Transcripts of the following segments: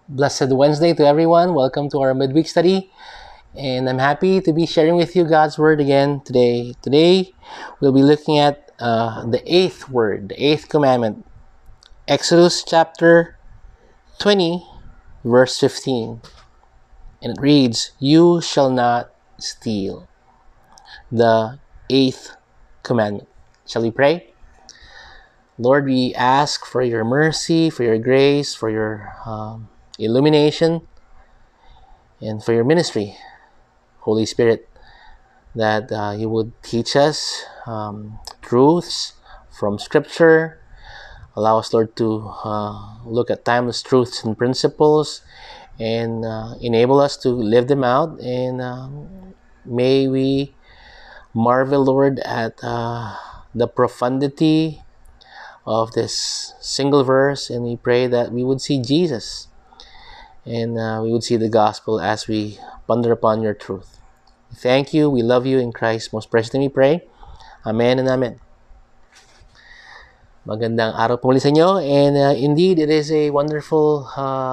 Blessed Wednesday to everyone. Welcome to our midweek study. And I'm happy to be sharing with you God's Word again today. Today, we'll be looking at the eighth word, the eighth commandment. Exodus chapter 20, verse 15. And it reads, "You shall not steal." The eighth commandment. Shall we pray? Lord, we ask for your mercy, for your grace, for your illumination, and for your ministry, Holy Spirit, that you would teach us truths from Scripture. Allow us, Lord, to look at timeless truths and principles and enable us to live them out. And may we marvel, Lord, at the profundity of this single verse. And we pray that we would see Jesus and we would see the gospel as we ponder upon your truth. Thank you. We love you in Christ. Most precious name we pray. Amen and amen. Magandang araw po muli sa inyo. And indeed, it is a wonderful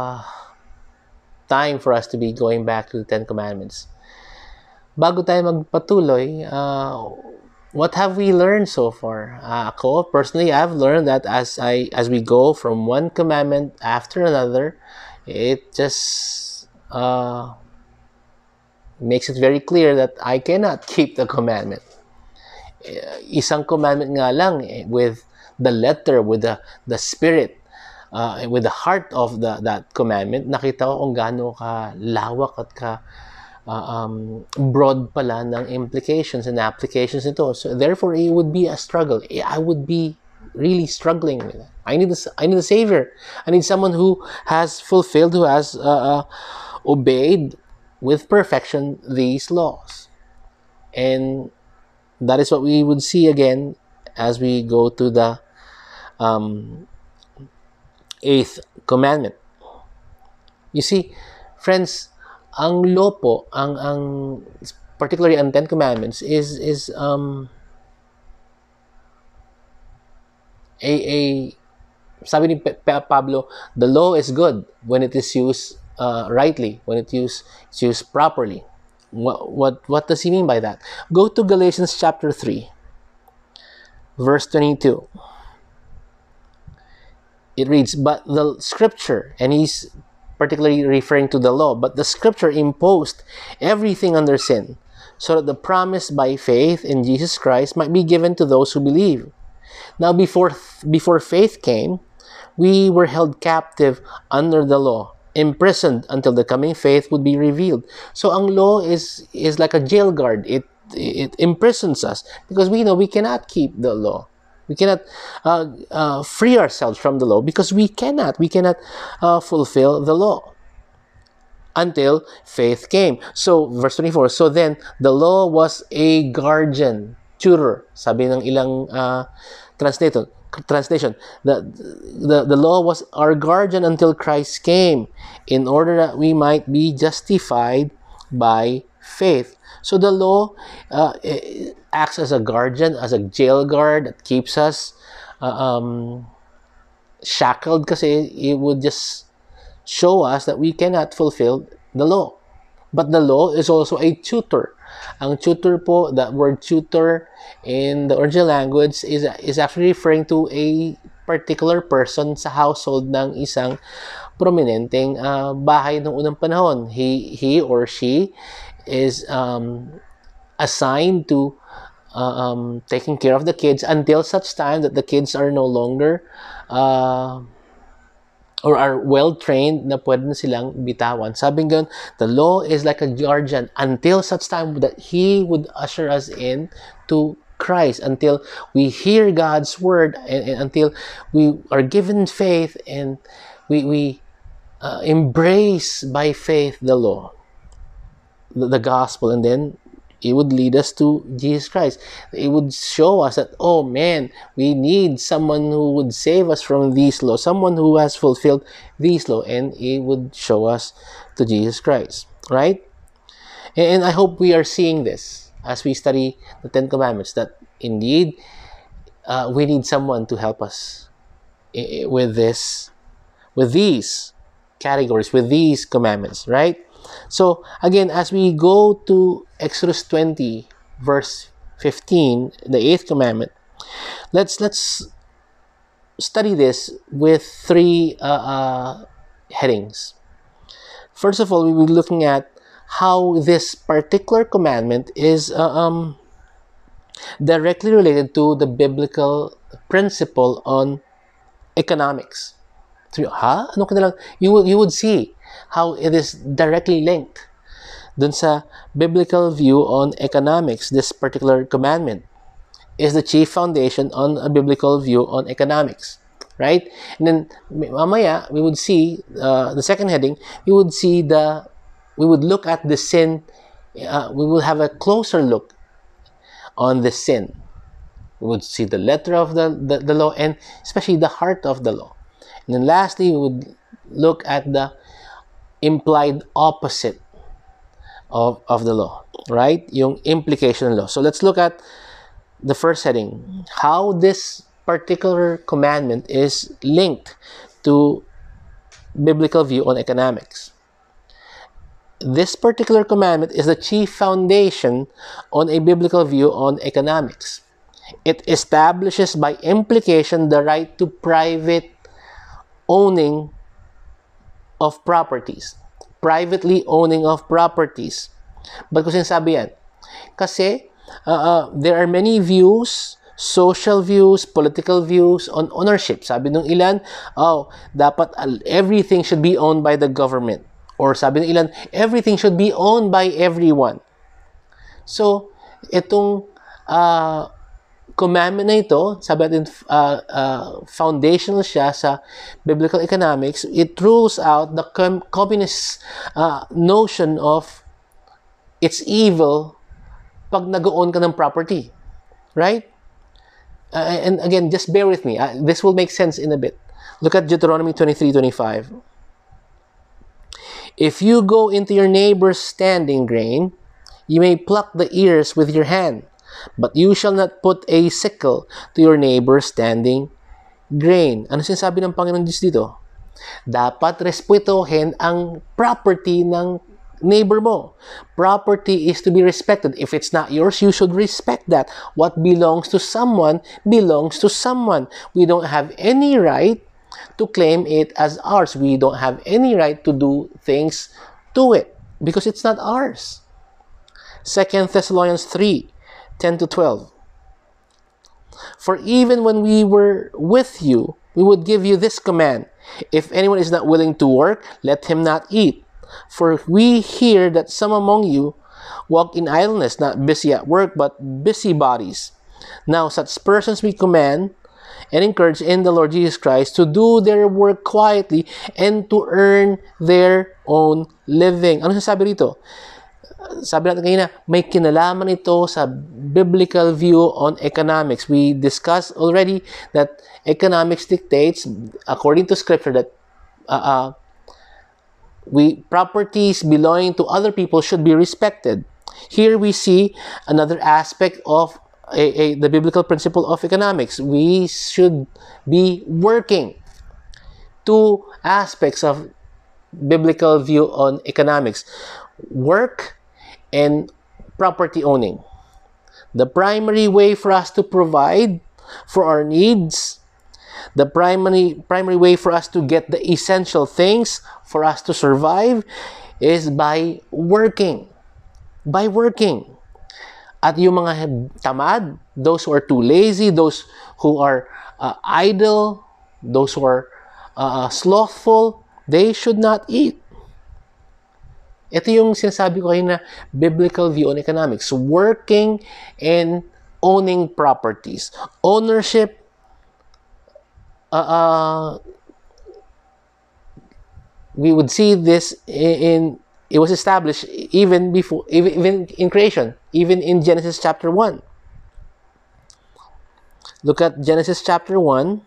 time for us to be going back to the Ten Commandments. Bago tayo magpatuloy, what have we learned so far? Ako, personally, I've learned that as we go from one commandment after another, it just makes it very clear that I cannot keep the commandment. Isang commandment nga lang with the letter, with the spirit, with the heart of that commandment, nakita ko kung gaano ka lawak at ka broad pala ng implications and applications nito. So therefore, it would be a struggle. I would be really struggling with that. I need a savior. I need someone who has fulfilled, who has obeyed with perfection these laws. And that is what we would see again as we go to the eighth commandment. You see, friends, ang law po, ang particularly ang Ten Commandments is sabi ni Pablo, the law is good when it is used rightly, when it is used properly. What does he mean by that? Go to Galatians chapter 3, verse 22. It reads, "But the Scripture," and he's particularly referring to the law, "but the Scripture imposed everything under sin, so that the promise by faith in Jesus Christ might be given to those who believe. Now before faith came, we were held captive under the law, imprisoned until the coming faith would be revealed." So ang law is like a jail guard. It imprisons us because we know we cannot keep the law. We cannot free ourselves from the law because we cannot fulfill the law until faith came. So verse 24, so then the law was a guardian, tutor, sabi ng ilang translation, the law was our guardian until Christ came, in order that we might be justified by faith. So the law acts as a guardian, as a jail guard that keeps us shackled, kasi it would just show us that we cannot fulfill the law. But the law is also a tutor. Ang tutor po, that word tutor in the original language is actually referring to a particular person sa household ng isang prominenteng bahay ng unang panahon. He or she is assigned to taking care of the kids until such time that the kids are no longer or are well-trained na pwede na silang bitawan. Sabi nga, the law is like a guardian until such time that He would usher us in to Christ, until we hear God's word, and until we are given faith and we embrace by faith the law, the gospel, and then it would lead us to Jesus Christ. It would show us that, oh man, we need someone who would save us from these laws, someone who has fulfilled these laws, and it would show us to Jesus Christ, right? And I hope we are seeing this as we study the Ten Commandments, that indeed we need someone to help us with these categories, with these commandments, right? So again, as we go to Exodus 20, verse 15, the 8th commandment, let's study this with three headings. First of all, we will be looking at how this particular commandment is directly related to the biblical principle on economics. So, ano ka na lang? You would see how it is directly linked dun sa biblical view on economics. This particular commandment is the chief foundation on a biblical view on economics, right? And then mamaya we would see the second heading. We would look at the sin. We will have a closer look on the sin. We would see the letter of the law, and especially the heart of the law. And then lastly, we would look at the implied opposite of the law, right? Yung implication of law. So let's look at the first heading, how this particular commandment is linked to biblical view on economics. This particular commandment is the chief foundation on a biblical view on economics. It establishes by implication the right to private owning of properties. Privately owning of properties. Ba't ko sinasabi yan? Kasi there are many views, social views, political views on ownership. Sabi nung ilan, dapat everything should be owned by the government. Or sabi nung ilan, everything should be owned by everyone. So, itong commandment na ito, sabi natin, foundational siya sa biblical economics. It rules out the communist notion of it's evil pag nag-own ka ng property. Right? And again, just bear with me. This will make sense in a bit. Look at Deuteronomy 23:25. If you go into your neighbor's standing grain, you may pluck the ears with your hand, but you shall not put a sickle to your neighbor's standing grain. Ano sinasabi ng Panginoon Diyos dito? Dapat respetuhin ang property ng neighbor mo. Property is to be respected. If it's not yours, you should respect that. What belongs to someone belongs to someone. We don't have any right to claim it as ours. We don't have any right to do things to it because it's not ours. 2 Thessalonians 3:10-12. For even when we were with you, we would give you this command: if anyone is not willing to work, let him not eat. For we hear that some among you walk in idleness, not busy at work, but busybodies. Now such persons we command and encourage in the Lord Jesus Christ to do their work quietly and to earn their own living. Ano sasabi rito? Sabi natin kanina, may kinalaman ito sa biblical view on economics. We discussed already that economics dictates, according to Scripture, that properties belonging to other people should be respected. Here we see another aspect of the biblical principle of economics. We should be working. Two aspects of biblical view on economics: work and property owning. The primary way for us to provide for our needs, the primary way for us to get the essential things for us to survive is by working. By working. At yung mga tamad, those who are too lazy, those who are idle, those who are slothful, they should not eat. Ito yung sinasabi ko kayo na biblical view on economics. Working and owning properties. Ownership, we would see this it was established even before, even in creation, even in Genesis chapter 1. Look at Genesis chapter 1,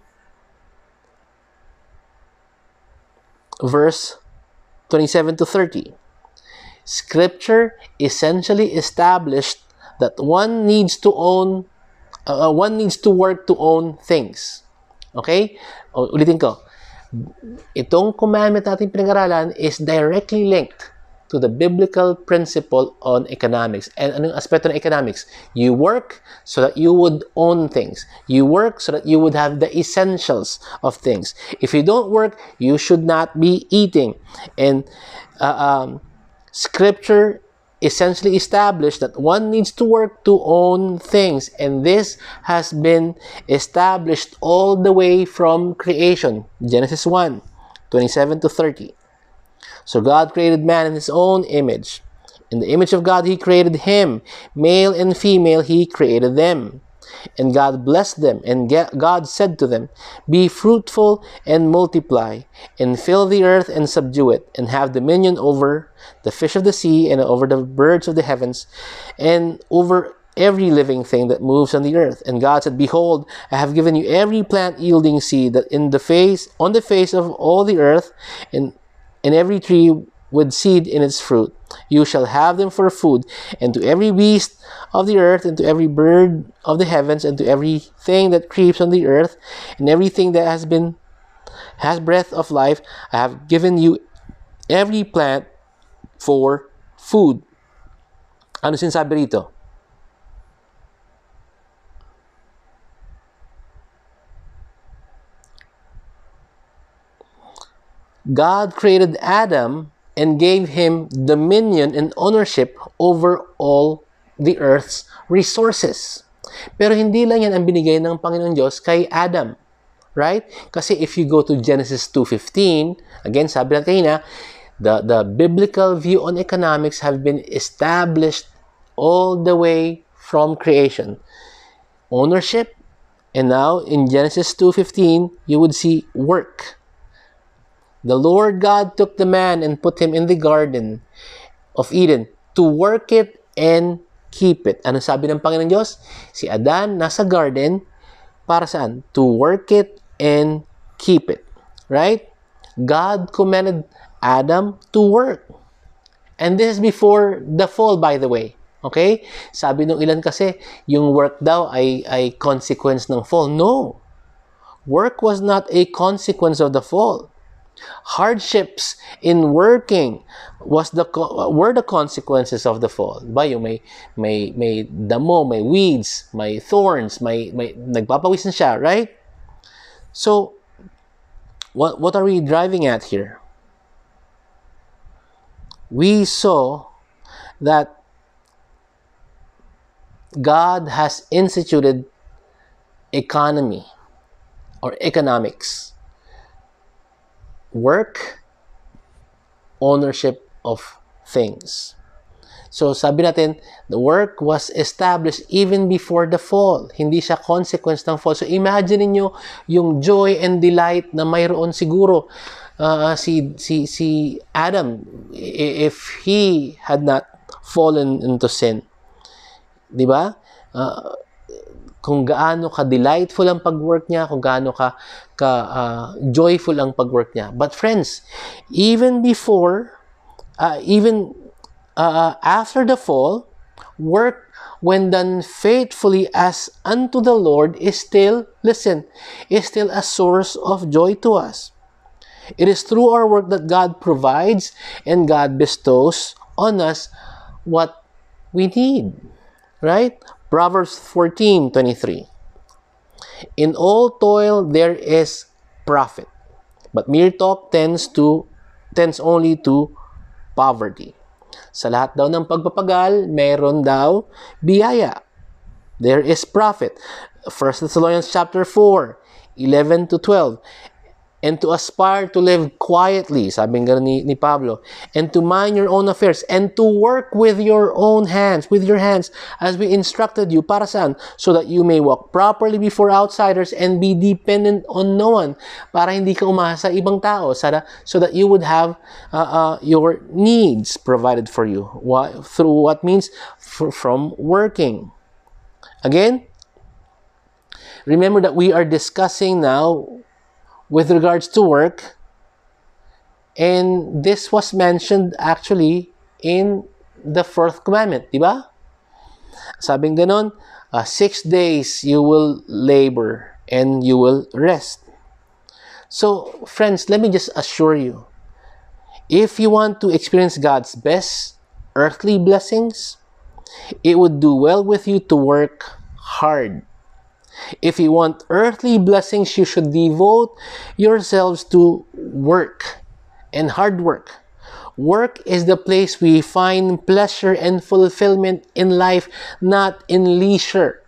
verse 27-30. Scripture essentially established that one needs to work to own things. Okay? Ulitin ko. Itong commandment natin pinag-aralan is directly linked to the biblical principle on economics. And anong aspeto ng economics? You work so that you would own things. You work so that you would have the essentials of things. If you don't work, you should not be eating. And Scripture essentially established that one needs to work to own things, and this has been established all the way from creation. Genesis 1:27 to 30. So God created man in his own image. In the image of God he created him. Male and female he created them. And God blessed them, and God said to them, "Be fruitful and multiply, and fill the earth and subdue it, and have dominion over the fish of the sea, and over the birds of the heavens, and over every living thing that moves on the earth." And God said, "Behold, I have given you every plant yielding seed that on the face of all the earth, and every tree with seed in its fruit. You shall have them for food, and to every beast of the earth, and to every bird of the heavens, and to everything that creeps on the earth, and everything that has breath of life, I have given you every plant for food." Ano sinasabi rito? God created Adam and gave him dominion and ownership over all the earth's resources. Pero hindi lang yan ang binigay ng Panginoon Diyos kay Adam. Right? Kasi if you go to Genesis 2:15, again, sabi natin kanina, the biblical view on economics have been established all the way from creation. Ownership, and now in Genesis 2:15, you would see work. The Lord God took the man and put him in the garden of Eden to work it and keep it. Ano sabi ng Panginoon Diyos? Si Adan nasa garden para saan? To work it and keep it. Right? God commanded Adam to work. And this is before the fall, by the way. Okay? Sabi nung ilan kasi, yung work daw ay consequence ng fall. No. Work was not a consequence of the fall. Hardships in working were the consequences of the fall. Ba, yung may damo, may weeds, may thorns, may nagpapawisan siya, right? So, what are we driving at here? We saw that God has instituted economy or economics. Work, ownership of things. So sabi natin, the work was established even before the fall. Hindi siya consequence ng fall. So imagine niyo yung joy and delight na mayroon siguro si Adam if he had not fallen into sin. 'Di ba? Kung gaano ka-delightful ang pag-work niya, kung gaano joyful ang pag-work niya. But friends, even after the fall, work when done faithfully as unto the Lord is still a source of joy to us. It is through our work that God provides and God bestows on us what we need. Right? Proverbs 14:23. In all toil there is profit, but mere talk tends only to poverty. Sa lahat daw ng pagpapagal, meron daw biyaya. There is profit. 1 Thessalonians chapter 4:11 to 12. And to aspire to live quietly, sabi nga ni Pablo, and to mind your own affairs, and to work with your hands, as we instructed you, para saan? So that you may walk properly before outsiders and be dependent on no one, para hindi ka umasa sa ibang tao, so that you would have your needs provided for you. Through what means? From working. Again, remember that we are discussing now with regards to work, and this was mentioned actually in the fourth commandment, di ba? Sabing ganon, 6 days you will labor and you will rest. So, friends, let me just assure you, if you want to experience God's best earthly blessings, it would do well with you to work hard. If you want earthly blessings, you should devote yourselves to work and hard work. Work is the place we find pleasure and fulfillment in life, not in leisure.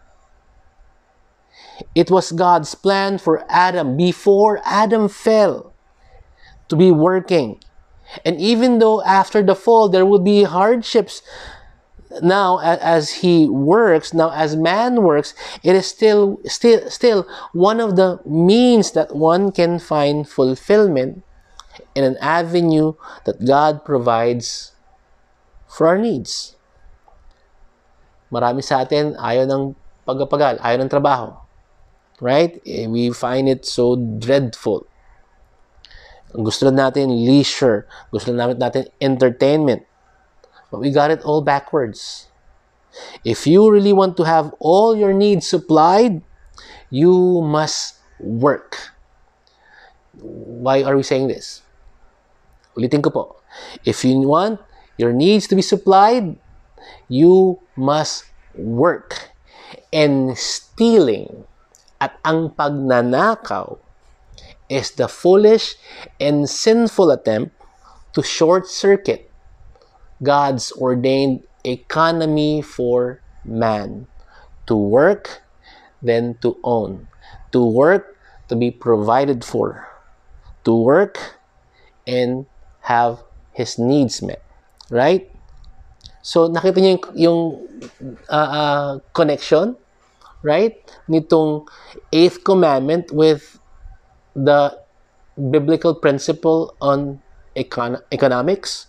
It was God's plan for Adam before Adam fell to be working. And even though after the fall there would be hardships, now as he works, now as man works, it is still one of the means that one can find fulfillment in an avenue that God provides for our needs. Marami sa atin ayaw ng pagpapagal, ayaw ng trabaho. Right? We find it so dreadful. Gusto lang natin leisure, gusto lang natin entertainment. But we got it all backwards. If you really want to have all your needs supplied, you must work. Why are we saying this? Ulitin ko po. If you want your needs to be supplied, you must work. And stealing at ang pagnanakaw is the foolish and sinful attempt to short-circuit God's ordained economy for man. To work, then to own. To work, to be provided for. To work, and have his needs met. Right? So, nakita niyo yung connection? Right? Nitong 8th commandment with the biblical principle on economics.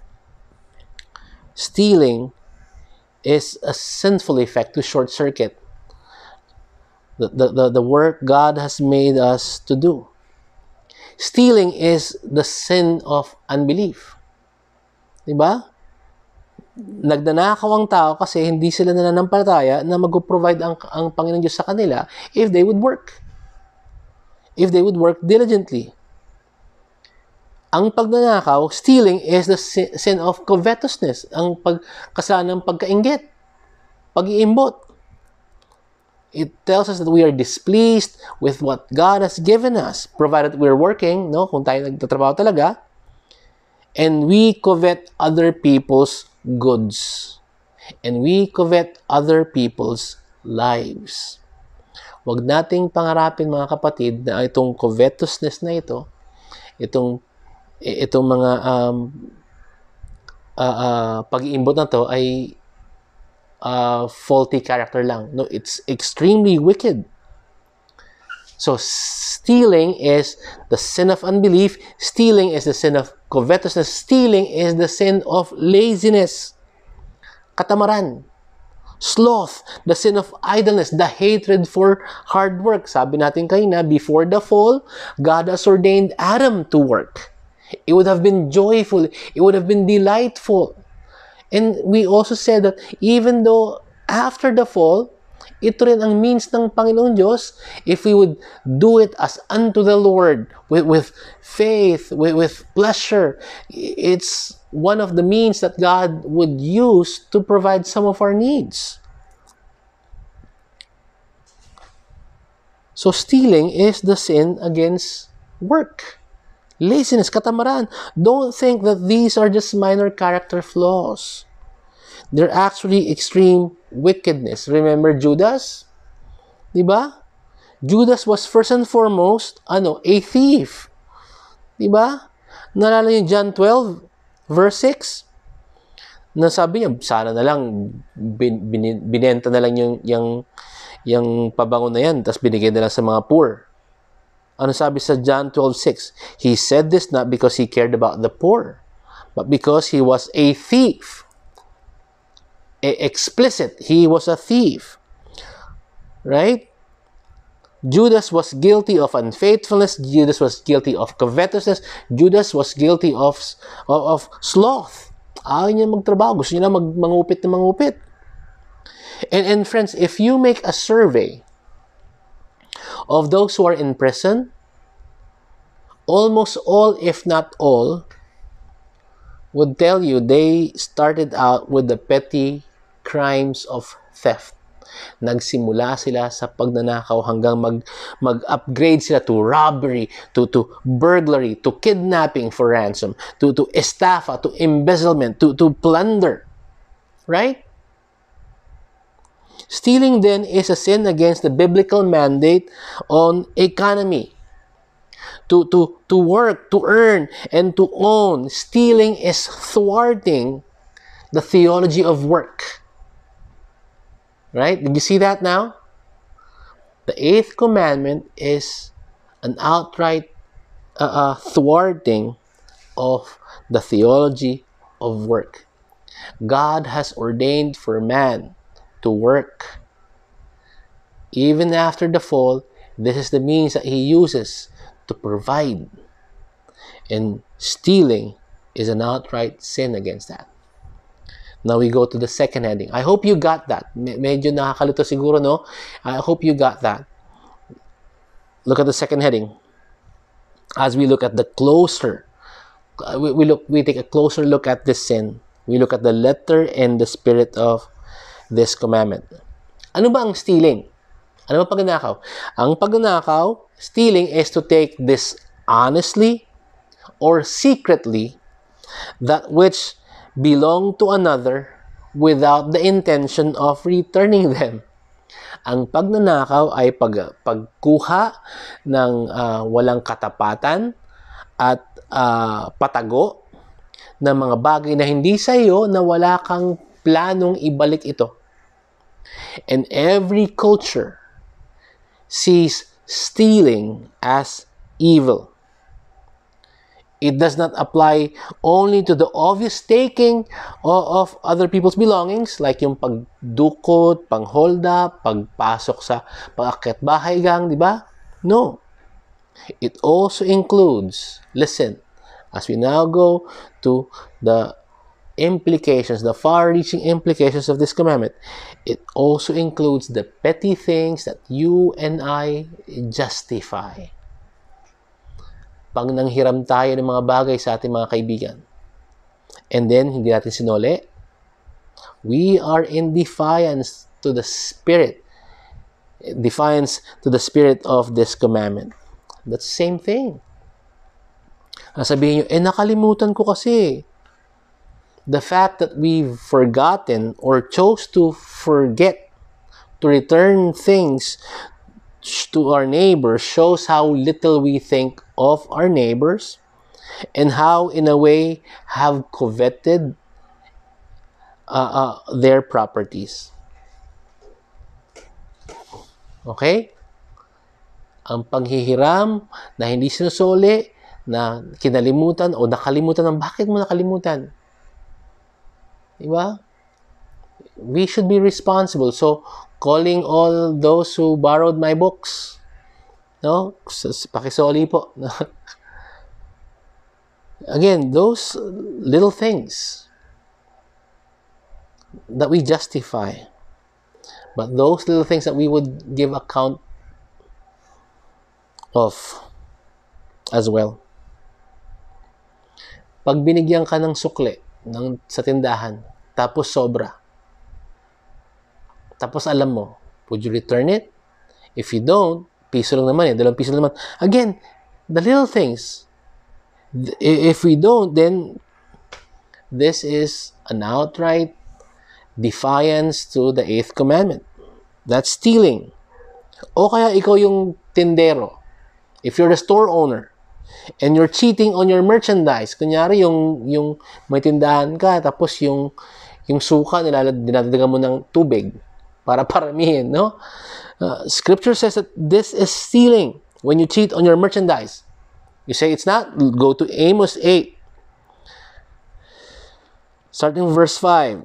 Stealing is a sinful effect to short circuit the work God has made us to do. Stealing is the sin of unbelief. Diba? Nagnanakaw ang tao kasi hindi sila nananampalataya na mag-provide ang Panginoon Diyos sa kanila if they would work. If they would work diligently. Ang pagnanakaw, stealing, is the sin of covetousness. Ang kasalanan ng pagkainggit, pag-iimbot. It tells us that we are displeased with what God has given us, provided we're working, no? Kung tayo nagtatrabaho talaga, and we covet other people's goods. And we covet other people's lives. Huwag nating pangarapin, mga kapatid, na itong covetousness na ito, itong mga pag-iimbot na to ay faulty character lang. No, it's extremely wicked. So, stealing is the sin of unbelief. Stealing is the sin of covetousness. Stealing is the sin of laziness. Katamaran. Sloth, the sin of idleness, the hatred for hard work. Sabi natin kanina, before the fall, God has ordained Adam to work. It would have been joyful. It would have been delightful. And we also said that even though after the fall, ito rin ang means ng Panginoon Diyos, if we would do it as unto the Lord, with faith, with pleasure, it's one of the means that God would use to provide some of our needs. So stealing is the sin against work. Laziness, katamaran. Don't think that these are just minor character flaws. They're actually extreme wickedness. Remember Judas? Diba? Judas was first and foremost, a thief. Diba? Naalala niyo John 12, verse 6? Nasabi niya, sana na lang, binenta na lang yung pabango na yan, tapos binigay na lang sa mga poor. Ano sabi sa John 12:6? He said this not because he cared about the poor, but because he was a thief. Explicit, he was a thief. Right? Judas was guilty of unfaithfulness. Judas was guilty of covetousness. Judas was guilty of sloth. Ayaw niya magtrabaho. Gusto niya na mangupit na mangupit. And friends, if you make a survey of those who are in prison, almost all, if not all, would tell you they started out with the petty crimes of theft. Nagsimula sila sa pagnanakaw hanggang mag-upgrade sila to robbery, to burglary, to kidnapping for ransom, to estafa, to embezzlement, to plunder. Right? Stealing then is a sin against the biblical mandate on economy. To work, to earn, and to own. Stealing is thwarting the theology of work. Right? Did you see that now? The 8th commandment is an outright thwarting of the theology of work. God has ordained for man to work. Even after the fall, this is the means that he uses to provide. And stealing is an outright sin against that. Now we go to the second heading. I hope you got that. Medyo nakakalito siguro, no? I hope you got that. Look at the second heading. As we look at the closer, we take a closer look at this sin. We look at the letter and the spirit of this commandment. Ano ba ang stealing? Ano ba pagnanakaw? Ang pagnanakaw, stealing, is to take dishonestly or secretly that which belong to another without the intention of returning them. Ang pagnanakaw ay pagkuha ng walang katapatan at patago ng mga bagay na hindi sa iyo na wala kang planong ibalik ito. And every culture sees stealing as evil. It does not apply only to the obvious taking of other people's belongings, like yung pagdukot, pang-hold up, pagpasok sa pag-akyat bahay gang, di ba? No. It also includes, listen, as we now go to the implications, the far-reaching implications of this commandment, it also includes the petty things that you and I justify. Pag nanghiram tayo ng mga bagay sa ating mga kaibigan, and then hindi natin sinole, we are in defiance to the spirit of this commandment. That's the same thing. Sabihin nyo, nakalimutan ko kasi. The fact that we've forgotten or chose to forget to return things to our neighbors shows how little we think of our neighbors and how, in a way, have coveted their properties. Okay? Ang paghihiram na hindi sinusoli, na kinalimutan o nakalimutan ng bakit mo nakalimutan. Diba? We should be responsible. So, calling all those who borrowed my books, no? Pakisoli po. Again, those little things that we justify, but those little things that we would give account of as well. Pag binigyan ka ng sukle sa tindahan, tapos sobra, tapos alam mo, would you return it? If you don't, piso lang naman 2 piso lang naman. Again, the little things. If we don't, then this is an outright defiance to the 8th commandment. That's stealing. O kaya ikaw yung tindero. If you're the store owner, and you're cheating on your merchandise. Kunyari, yung may tindahan ka, tapos yung suka, dinadagdagan mo ng tubig para paramihin, no? Scripture says that this is stealing when you cheat on your merchandise. You say it's not? Go to Amos 8. Starting verse 5.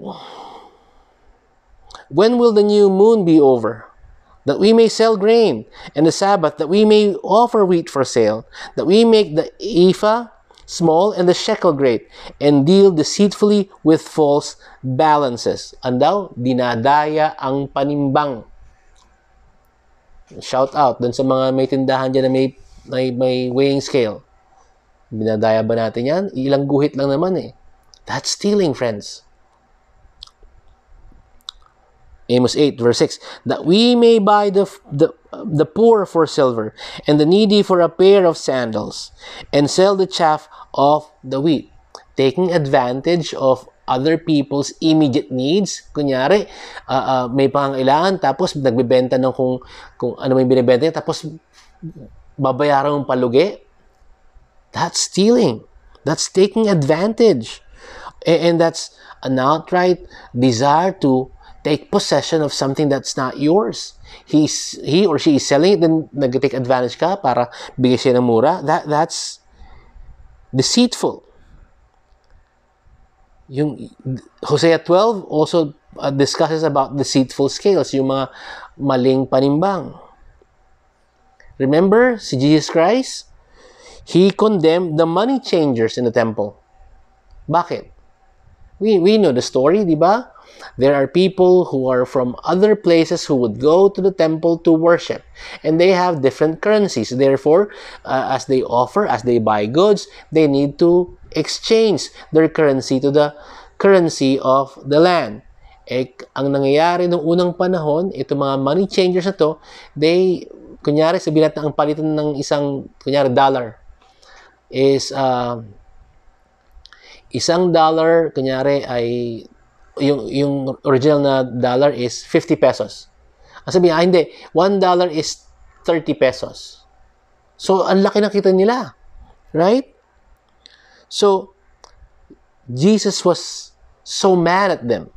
When will the new moon be over? That we may sell grain, and the Sabbath, that we may offer wheat for sale, that we make the ephah small and the shekel great, and deal deceitfully with false balances. Andaw, dinadaya ang panimbang. Shout out dun sa mga may tindahan dyan na may weighing scale. Binadaya ba natin yan? Ilang guhit lang naman eh. That's stealing, friends. Amos 8, verse 6, that we may buy the poor for silver, and the needy for a pair of sandals, and sell the chaff of the wheat. Taking advantage of other people's immediate needs. Kunyari, may pangangailangan, tapos nagbebenta ng kung ano may binibenta niya, tapos babayaran mong palugi. That's stealing. That's taking advantage. And that's an outright desire to take possession of something that's not yours. He or she is selling it, then nag-take advantage ka para bigay siya ng mura. That's deceitful. Yung Hosea 12 also discusses about deceitful scales, yung mga maling panimbang. Remember, si Jesus Christ, He condemned the money changers in the temple. Bakit? We know the story, di ba? There are people who are from other places who would go to the temple to worship. And they have different currencies. Therefore, as they offer, as they buy goods, they need to exchange their currency to the currency of the land. Ang nangyayari noong unang panahon, itong mga money changers na to, kunyari, sabihin natin ang palitan ng isang, kunyari, dollar is, isang dollar, kunyari, ay yung original na dollar is 50 pesos. Ang sabihin, hindi, $1 is 30 pesos. So, ang laki na kita nila. Right? So, Jesus was so mad at them.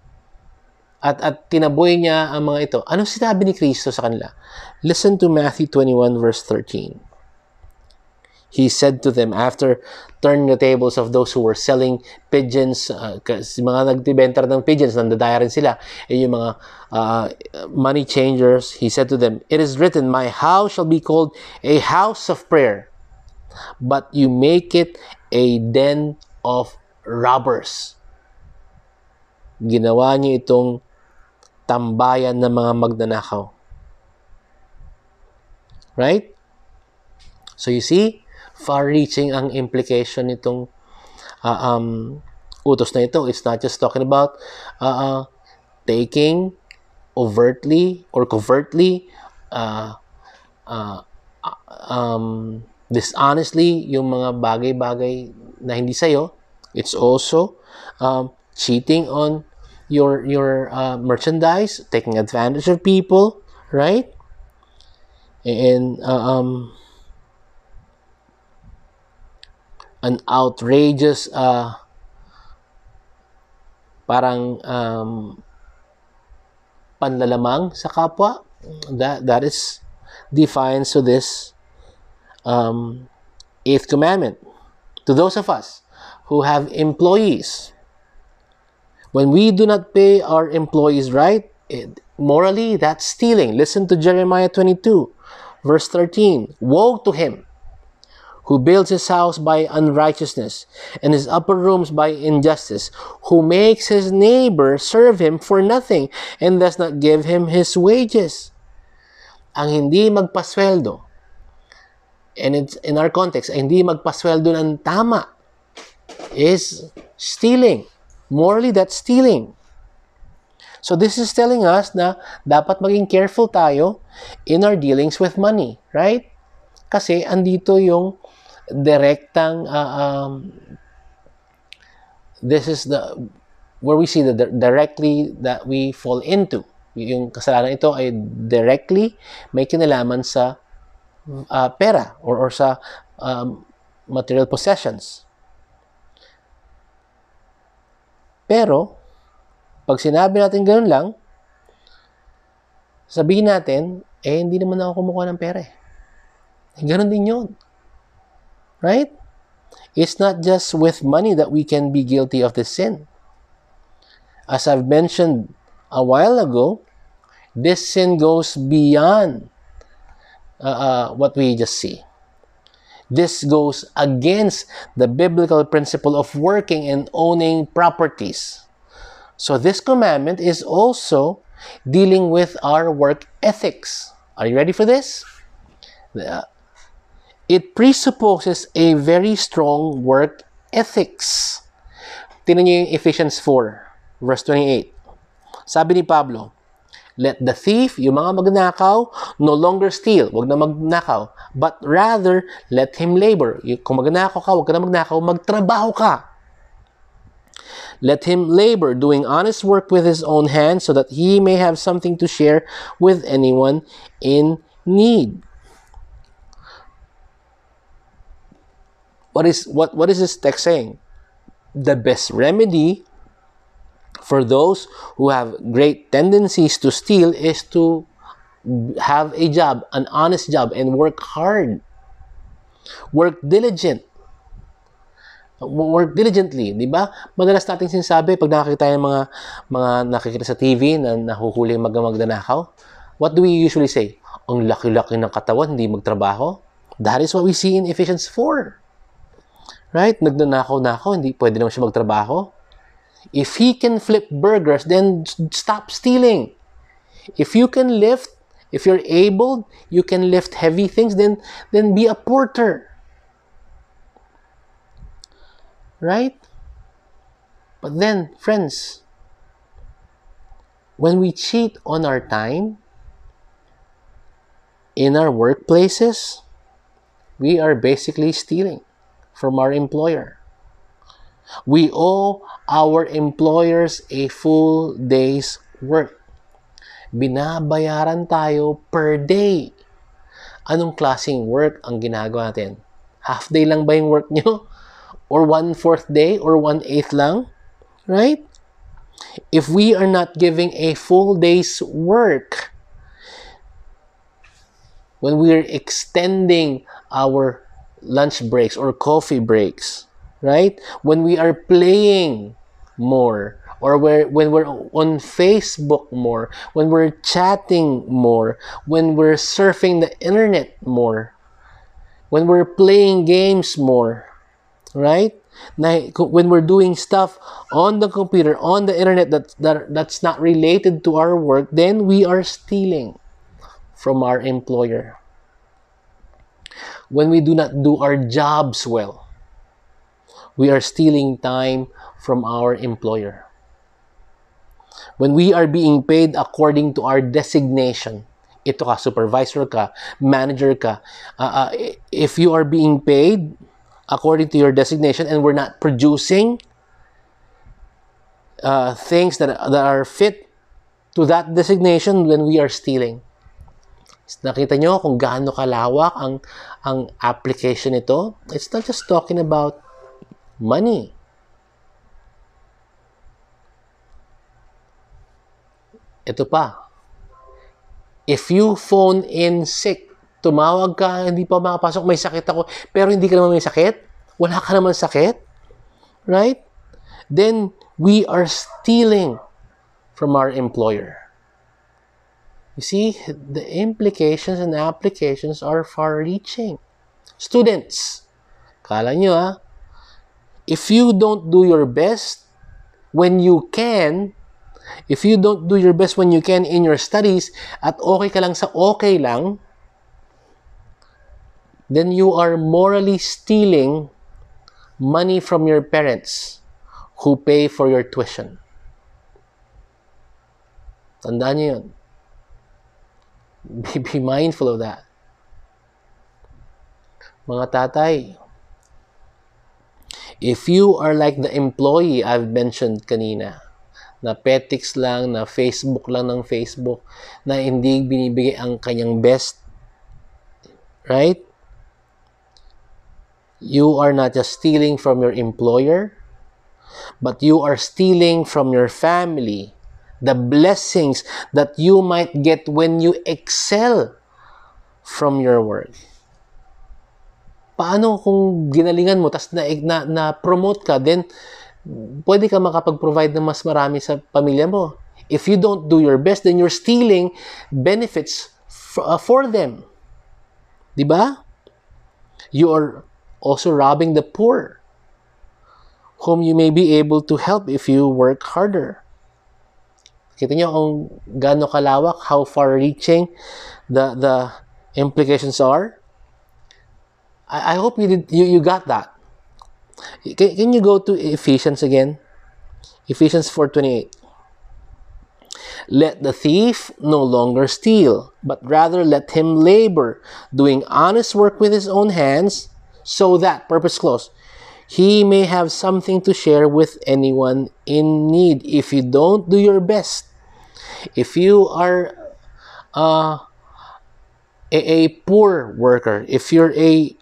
At tinaboy niya ang mga ito. Anong sinabi ni Kristo sa kanila? Listen to Matthew 21 verse 13. He said to them, after turning the tables of those who were selling pigeons, kasi mga nagbibenta ng pigeons, nandadaya rin sila, yung mga money changers, He said to them, it is written, my house shall be called a house of prayer, but you make it a den of robbers. Ginawa niyo itong tambayan ng mga magnanakaw. Right? So you see, far-reaching ang implication nitong utos na ito. It's not just talking about taking overtly or covertly, dishonestly yung mga bagay-bagay na hindi sa'yo. It's also cheating on your merchandise, taking advantage of people, right? And an outrageous parang panlalamang sa kapwa, that is defiance to this eighth commandment. To those of us who have employees, when we do not pay our employees right, morally, that's stealing. Listen to Jeremiah 22 verse 13. Woe to him who builds his house by unrighteousness, and his upper rooms by injustice, who makes his neighbor serve him for nothing, and does not give him his wages. Ang hindi magpasweldo, and it's in our context, hindi magpasweldo ng tama, is stealing. Morally, that's stealing. So this is telling us na dapat maging careful tayo in our dealings with money, right? Kasi andito yung direktang this is where we see the directly that we fall into. Yung kasalanan ito ay directly may kinalaman sa pera or sa material possessions. Pero pag sinabi natin ganoon lang, sabihin natin, hindi naman ako kumukuha ng pera eh. Ganoon din yun. Right? It's not just with money that we can be guilty of this sin. As I've mentioned a while ago, this sin goes beyond what we just see. This goes against the biblical principle of working and owning properties. So this commandment is also dealing with our work ethics. Are you ready for this? It presupposes a very strong work ethics. Tingnan niyo yung Ephesians 4, verse 28. Sabi ni Pablo, let the thief, yung mga magnakaw, no longer steal. Huwag na magnakaw. But rather, let him labor. Kung magnakaw ka, huwag ka na magnakaw, magtrabaho ka. Let him labor, doing honest work with his own hands, so that he may have something to share with anyone in need. What is this text saying? The best remedy for those who have great tendencies to steal is to have a job, an honest job, and work hard. Work diligently, di ba? Madalas nating sinasabi pag nakakita yung mga nakikita sa TV na nahuhuli magnanakaw, what do we usually say? Ang laki-laki ng katawan, hindi magtrabaho. That is what we see in Ephesians 4. Right? Nagnanakaw-nakaw, hindi pwede naman siya magtrabaho. If he can flip burgers, then stop stealing. If you can lift, if you're able, you can lift heavy things, then be a porter. Right? But then, friends, when we cheat on our time in our workplaces, we are basically stealing from our employer. We owe our employers a full day's work. Binabayaran tayo per day. Anong klaseng work ang ginagawa natin? Half day lang ba yung work nyo? Or 1/4 day? Or 1/8 lang? Right? If we are not giving a full day's work, when we are extending our lunch breaks or coffee breaks, right? When we are playing more, or when we're on Facebook more, when we're chatting more, when we're surfing the internet more, when we're playing games more, right? When we're doing stuff on the computer, on the internet that's not related to our work, then we are stealing from our employer. When we do not do our jobs well, we are stealing time from our employer. When we are being paid according to our designation, ito ka, supervisor ka, manager ka, if you are being paid according to your designation and we're not producing things that are fit to that designation, then we are stealing. Nakita nyo kung gaano kalawak ang application nito? It's not just talking about money. Ito pa. If you phone in sick, tumawag ka, hindi pa makapasok, may sakit ako, pero hindi ka naman may sakit, wala ka naman sakit, right? Then, we are stealing from our employer. You see, the implications and applications are far-reaching. Students, kala nyo if you don't do your best when you can, if you don't do your best when you can in your studies, at okay ka lang sa okay lang, then you are morally stealing money from your parents who pay for your tuition. Tandaan nyo yun. Be mindful of that. Mga tatay, if you are like the employee I've mentioned kanina, na petics lang, na Facebook lang ng Facebook, na hindi binibigay ang kanyang best, right? You are not just stealing from your employer, but you are stealing from your family the blessings that you might get when you excel from your work. Paano kung ginalingan mo, tas na-promote ka, then pwede ka makapag-provide ng mas marami sa pamilya mo. If you don't do your best, then you're stealing benefits for them. Diba? You are also robbing the poor, whom you may be able to help if you work harder. Kita nyo kung gaano kalawak, how far-reaching the implications are. I hope you got that. Can you go to Ephesians again? Ephesians 4:28. Let the thief no longer steal, but rather let him labor, doing honest work with his own hands, so that, purpose close, he may have something to share with anyone in need. If you don't do your best, if you are a poor worker, if you're a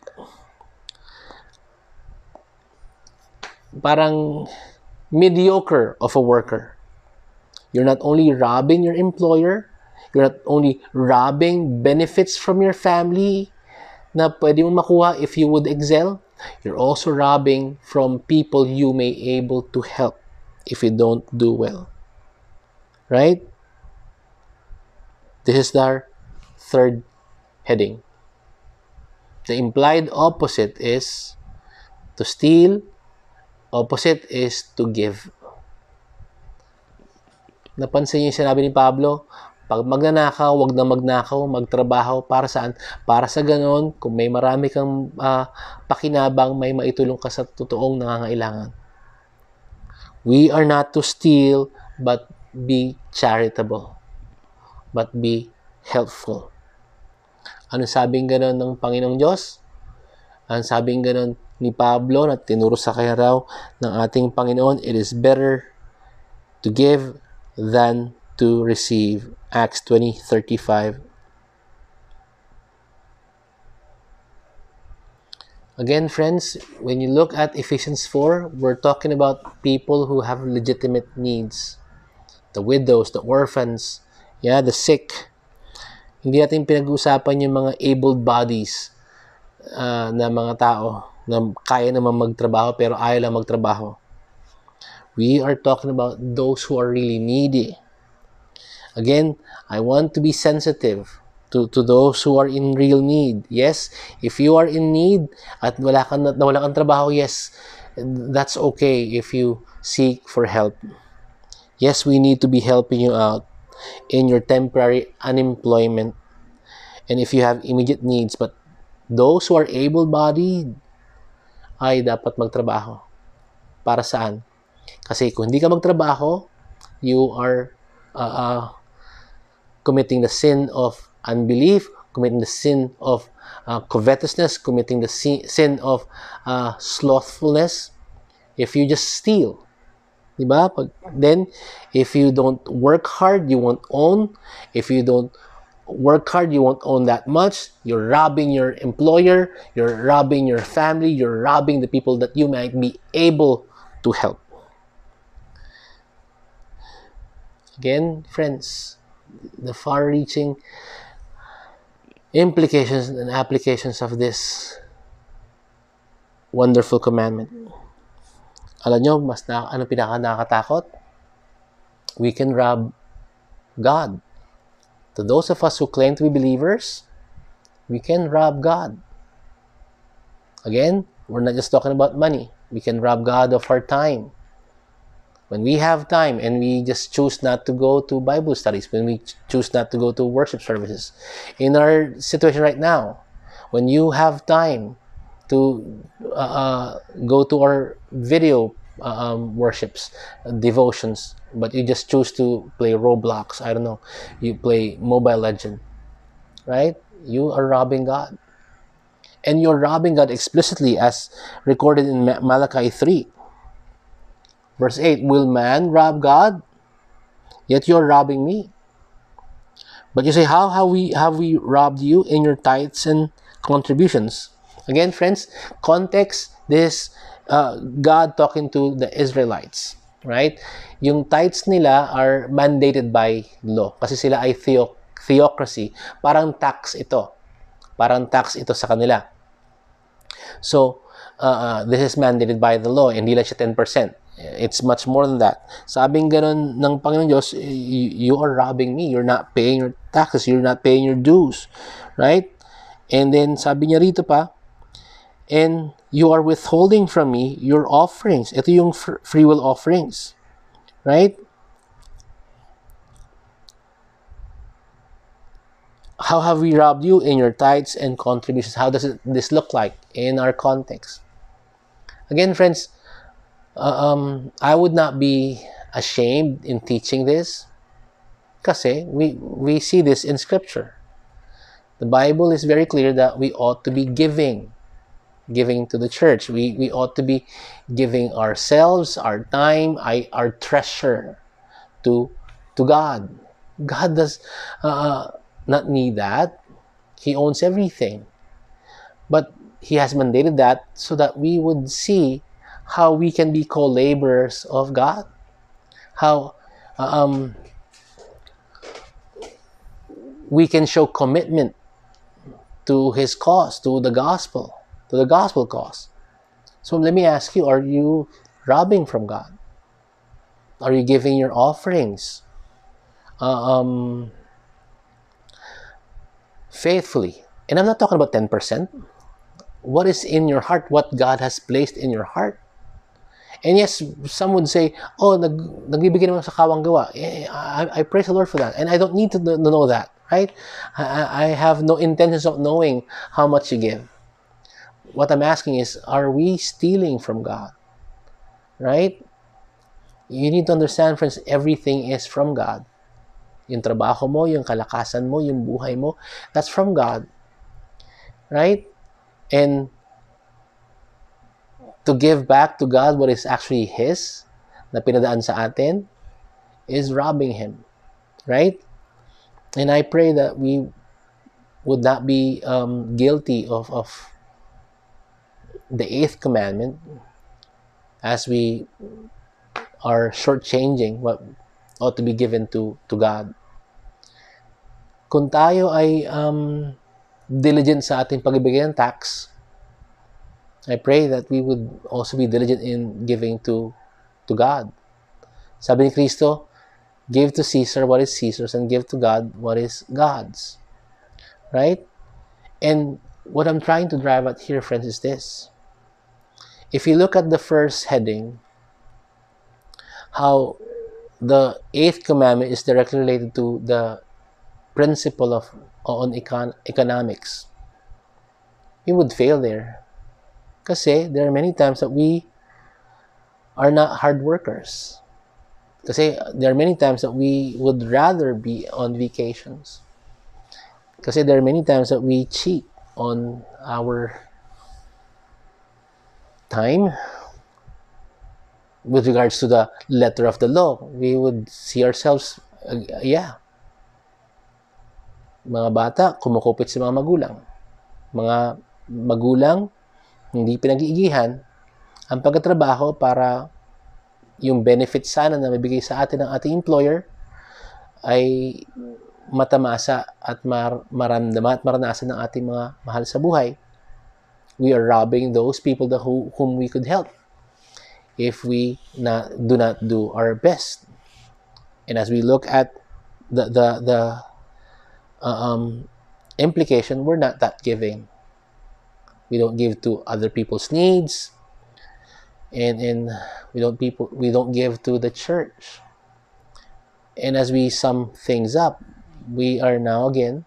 parang mediocre of a worker, you're not only robbing your employer, you're not only robbing benefits from your family na pwede mo makuha if you would excel, you're also robbing from people you may able to help if you don't do well. Right? This is our third heading. The implied opposite is to steal, opposite is to give. Napansin niyo yung sinabi ni Pablo, pag magnanakaw, wag na magnakaw, magtrabaho. Para saan? Para sa ganon, kung may marami kang pakinabang, may maitulong ka sa totoong nangangailangan. We are not to steal, but be charitable. But be helpful. Ano sabing ganon ng Panginoong Diyos? Ano sabing ganon ni Pablo na tinuro sa kanya raw ng ating Panginoon? It is better to give than to receive. Acts 20:35. Again, friends, when you look at Ephesians 4, we're talking about people who have legitimate needs. The widows, the orphans, the sick. Hindi natin pinag-uusapan yung mga able bodies na mga tao na kaya naman magtrabaho pero ayaw lang magtrabaho. We are talking about those who are really needy. Again, I want to be sensitive to those who are in real need. Yes, if you are in need at wala kang trabaho, yes, that's okay if you seek for help. Yes, we need to be helping you out in your temporary unemployment and if you have immediate needs. But those who are able-bodied ay dapat magtrabaho. Para saan? Kasi kung hindi ka magtrabaho, you are committing the sin of unbelief, committing the sin of covetousness, committing the sin of slothfulness. If you just steal, diba? Then, if you don't work hard, you won't own. If you don't work hard, you won't own that much. You're robbing your employer, you're robbing your family, you're robbing the people that you might be able to help. Again, friends, the far-reaching implications and applications of this wonderful commandment. Alam nyo, ano pinaka-nakakatakot? We can rob God. To those of us who claim to be believers, we can rob God. Again, we're not just talking about money. We can rob God of our time. When we have time and we just choose not to go to Bible studies, when we choose not to go to worship services, in our situation right now, when you have time to go to our video worships, devotions, but you just choose to play Roblox, I don't know, you play Mobile Legend, right? You are robbing God. And you're robbing God explicitly as recorded in Malachi 3. Verse 8, will man rob God? Yet you're robbing me. But you say, how have we robbed you? In your tithes and contributions. Again, friends, context, this God talking to the Israelites, right? Yung tithes nila are mandated by law. Kasi sila ay theocracy. Parang tax ito. Parang tax ito sa kanila. So, this is mandated by the law. Hindi lang siya 10%. It's much more than that. Sabing ganon ng Panginoon Diyos, you are robbing me. You're not paying your taxes. You're not paying your dues. Right? And then, sabi niya rito pa, and you are withholding from me your offerings. Ito yung free will offerings. Right? How have we robbed you? In your tithes and contributions. How does this look like in our context? Again, friends, I would not be ashamed in teaching this kasi we see this in Scripture. The Bible is very clear that we ought to be giving to the church. We ought to be giving ourselves, our time, our treasure to God. God does not need that. He owns everything. But He has mandated that so that we would see how we can be co-laborers of God. How we can show commitment to His cause, to the gospel cause. So let me ask you, are you robbing from God? Are you giving your offerings faithfully? And I'm not talking about 10%. What is in your heart? What God has placed in your heart? And yes, some would say, oh, nagbibigay naman sa kawang gawa. I praise the Lord for that. And I don't need to know that, right? I have no intentions of knowing how much you give. What I'm asking is, are we stealing from God? Right? You need to understand, friends, everything is from God. Yung trabaho mo, yung kalakasan mo, yung buhay mo, that's from God. Right? And to give back to God what is actually His, na pinadaan sa atin, is robbing Him. Right? And I pray that we would not be guilty of the 8th commandment as we are shortchanging what ought to be given to God. Kung tayo ay diligent sa ating pagbibigay ng tax, I pray that we would also be diligent in giving to God. Sabi ni Kristo, give to Caesar what is Caesar's and give to God what is God's. Right? And what I'm trying to drive at here, friends, is this. If you look at the first heading, how the 8th commandment is directly related to the principle on economics, we would fail there. Kasi there are many times that we are not hard workers. Kasi there are many times that we would rather be on vacations. Kasi there are many times that we cheat on our time with regards to the letter of the law. We would see ourselves, mga bata, kumukupit sa mga magulang. Mga magulang, hindi pinag-iigihan ang pagtatrabaho para yung benefit sana na mabigay sa atin ng ating employer ay matamasa at maramdaman at maranasan ng ating mga mahal sa buhay. We are robbing those people whom we could help if we do not do our best. And as we look at the implication, we're not that giving. We don't give to other people's needs, and we don't give to the church. And as we sum things up, we are now again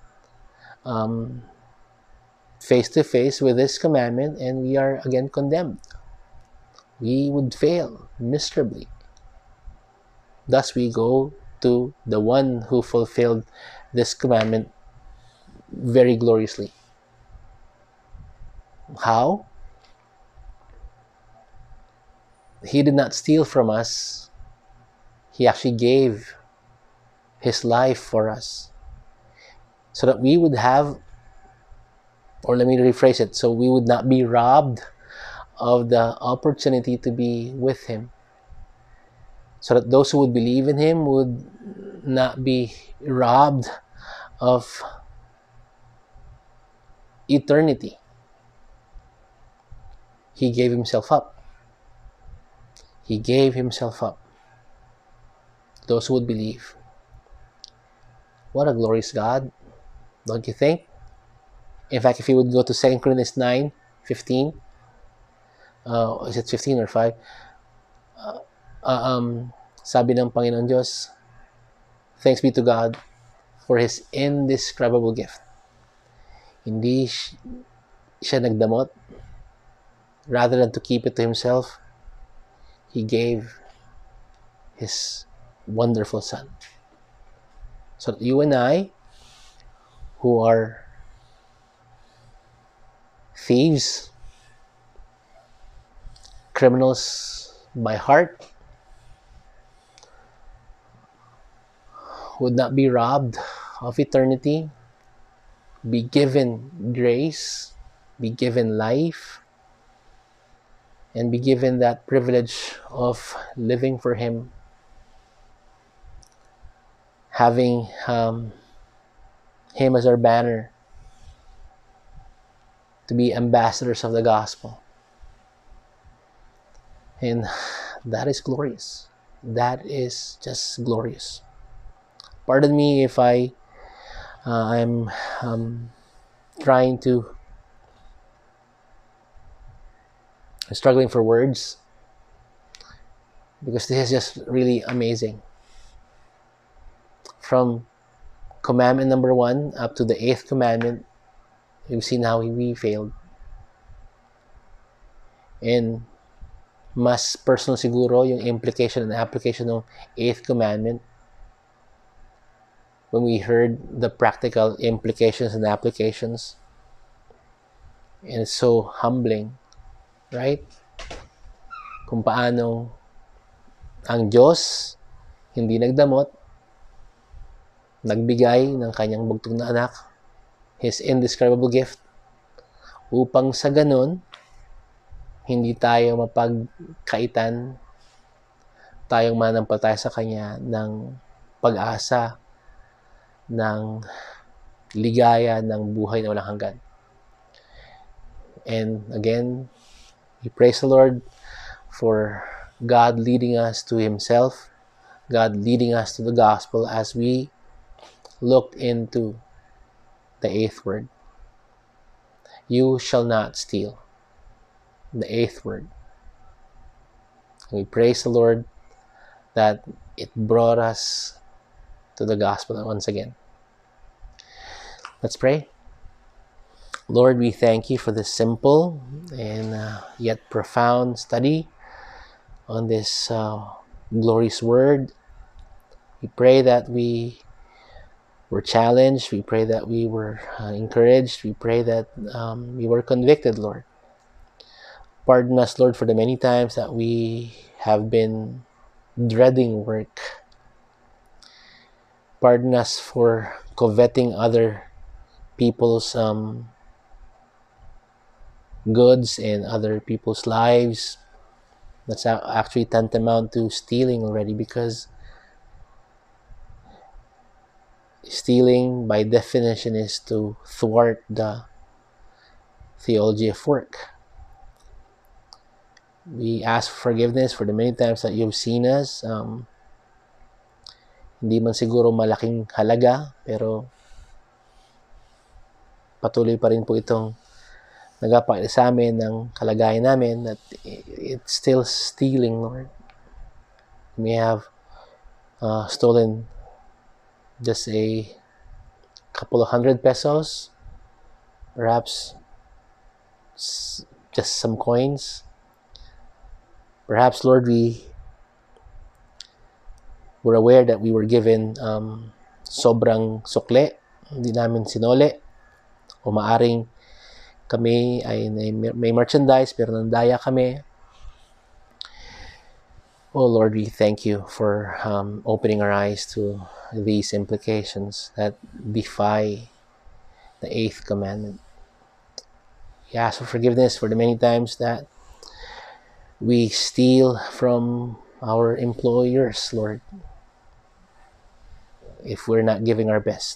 face to face with this commandment, and we are again condemned. We would fail miserably. Thus we go to the one who fulfilled this commandment very gloriously. How? He did not steal from us. He actually gave His life for us so that we would have, or let me rephrase it, so we would not be robbed of the opportunity to be with Him, so that those who would believe in Him would not be robbed of eternity. He gave Himself up. He gave Himself up. Those who would believe. What a glorious God, don't you think? In fact, if you would go to 2 Corinthians 9:15, is it 15 or 5? Sabi ng Panginoon Diyos, thanks be to God for His indescribable gift. Hindi siya nagdamot. Rather than to keep it to Himself, He gave His wonderful Son. So that you and I, who are thieves, criminals by heart, would not be robbed of eternity, be given grace, be given life, and be given that privilege of living for Him, having Him as our banner, to be ambassadors of the gospel. And that is glorious. That is just glorious. Pardon me if I'm trying to, I'm struggling for words, because this is just really amazing. From commandment number 1 up to the 8th commandment, we've seen how we failed. And mas personal siguro yung implication and application ng 8th commandment when we heard the practical implications and applications. And it's so humbling, right? Kung paano ang Diyos hindi nagdamot, nagbigay ng kanyang bugtong na anak, His indescribable gift, upang sa ganun, hindi tayo mapagkaitan, tayong manampalataya sa Kanya ng pag-asa, ng ligaya, ng buhay na walang hanggan. And again, we praise the Lord for God leading us to Himself, God leading us to the gospel as we looked into the 8th word. You shall not steal. The 8th word. And we praise the Lord that it brought us to the gospel once again. Let's pray. Lord, we thank You for this simple and yet profound study on this glorious word. We pray that we were challenged. We pray that we were encouraged. We pray that we were convicted, Lord. Pardon us, Lord, for the many times that we have been dreading work. Pardon us for coveting other people's goods and other people's lives. That's actually tantamount to stealing already, because stealing by definition is to thwart the theology of work. We ask for forgiveness for the many times that You've seen us. Hindi man siguro malaking halaga, pero patuloy pa rin po itong nagpapakita sa amin ng kalagayan namin that it's still stealing, Lord. We may have stolen just a couple of $100, perhaps just some coins. Perhaps, Lord, we were aware that we were given sobrang sukle, hindi namin sinole, o maaring kami ay may merchandise pero nandaya kami. Oh Lord, we thank You for opening our eyes to these implications that defy the 8th commandment. We ask for forgiveness for the many times that we steal from our employers, Lord, if we're not giving our best.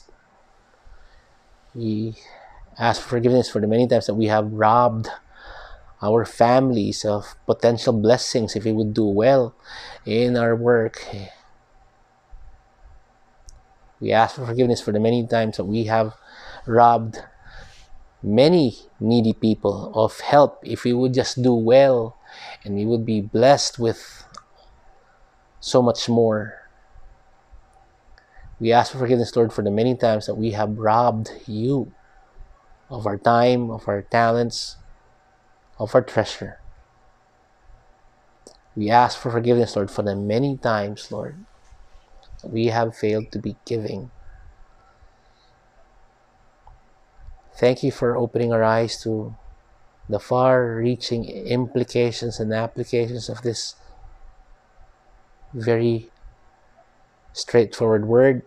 We ask for forgiveness for the many times that we have robbed our families of potential blessings if we would do well in our work. We ask for forgiveness for the many times that we have robbed many needy people of help if we would just do well, and we would be blessed with so much more. We ask for forgiveness, Lord, for the many times that we have robbed you of our time, of our talents, of our treasure. We ask for forgiveness, Lord, for the many times, Lord, that we have failed to be giving. Thank you for opening our eyes to the far-reaching implications and applications of this very straightforward word.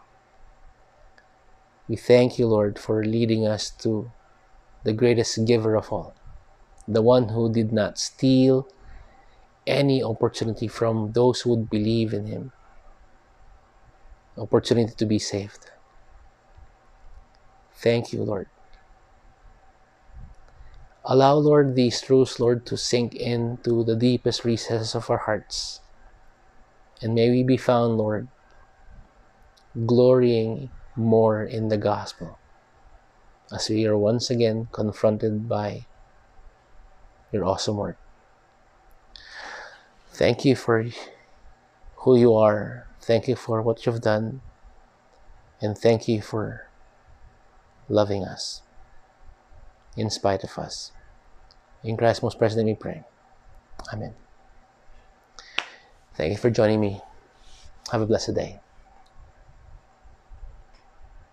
We thank you, Lord, for leading us to the greatest giver of all, the one who did not steal any opportunity from those who would believe in him, opportunity to be saved. Thank you, Lord. Allow, Lord, these truths, Lord, to sink into the deepest recesses of our hearts. And may we be found, Lord, glorying more in the gospel as we are once again confronted by your awesome word. Thank you for who you are. Thank you for what you've done. And thank you for loving us in spite of us. In Christ's most precious name we pray. Amen. Thank you for joining me. Have a blessed day.